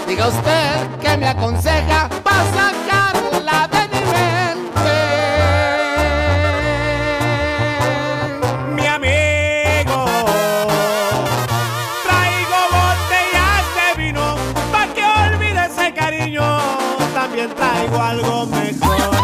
Diga usted que me aconseja para sacarla de mi mente. Mi amigo, traigo botellas de vino pa' que olvide ese cariño. También traigo algo mejor.